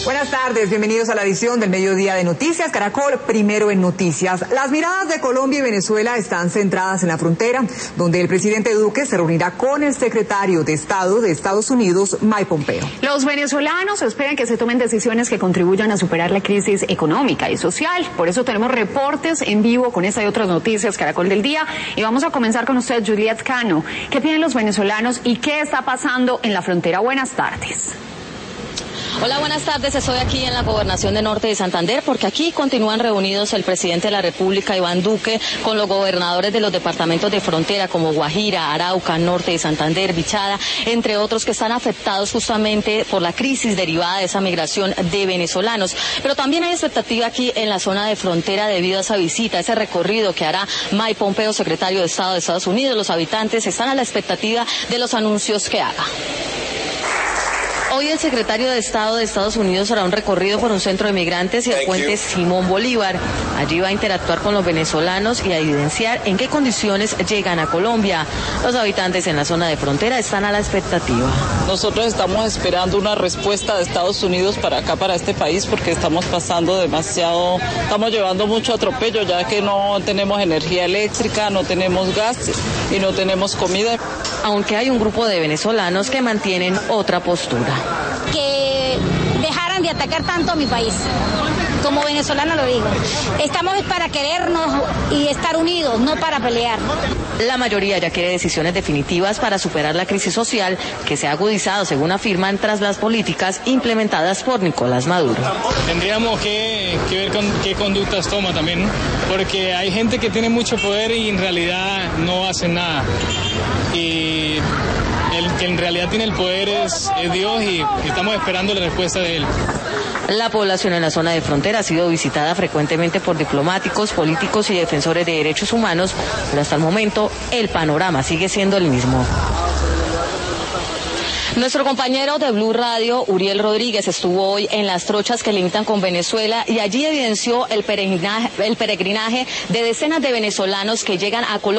Buenas tardes, bienvenidos a la edición del Mediodía de Noticias Caracol, primero en noticias. Las miradas de Colombia y Venezuela están centradas en la frontera, donde el presidente Duque se reunirá con el secretario de Estado de Estados Unidos, Mike Pompeo. Los venezolanos esperan que se tomen decisiones que contribuyan a superar la crisis económica y social. Por eso tenemos reportes en vivo con esta y otras noticias Caracol del Día. Y vamos a comenzar con usted, Juliet Cano. ¿Qué piden los venezolanos y qué está pasando en la frontera? Buenas tardes. Hola, buenas tardes. Estoy aquí en la Gobernación de Norte de Santander porque aquí continúan reunidos el presidente de la República, Iván Duque, con los gobernadores de los departamentos de frontera como Guajira, Arauca, Norte de Santander, Bichada, entre otros que están afectados justamente por la crisis derivada de esa migración de venezolanos. Pero también hay expectativa aquí en la zona de frontera debido a esa visita, ese recorrido que hará Mike Pompeo, secretario de Estado de Estados Unidos. Los habitantes están a la expectativa de los anuncios que haga. Hoy el secretario de Estado de Estados Unidos hará un recorrido por un centro de migrantes y el puente Simón Bolívar. Allí va a interactuar con los venezolanos y a evidenciar en qué condiciones llegan a Colombia. Los habitantes en la zona de frontera están a la expectativa. Nosotros estamos esperando una respuesta de Estados Unidos para acá, para este país, porque estamos pasando demasiado, estamos llevando mucho atropello, ya que no tenemos energía eléctrica, no tenemos gas y no tenemos comida. Aunque hay un grupo de venezolanos que mantienen otra postura. Que dejaran de atacar tanto a mi país. Como venezolano lo digo. Estamos para querernos y estar unidos, no para pelear. La mayoría ya quiere decisiones definitivas para superar la crisis social que se ha agudizado, según afirman, tras las políticas implementadas por Nicolás Maduro. Tendríamos que ver con qué conductas toma también, porque hay gente que tiene mucho poder y en realidad no hacen nada. Y el que en realidad tiene el poder es Dios y estamos esperando la respuesta de él. La población en la zona de frontera ha sido visitada frecuentemente por diplomáticos, políticos y defensores de derechos humanos, pero hasta el momento el panorama sigue siendo el mismo. Nuestro compañero de Blue Radio, Uriel Rodríguez, estuvo hoy en las trochas que limitan con Venezuela y allí evidenció el peregrinaje de decenas de venezolanos que llegan a Colombia.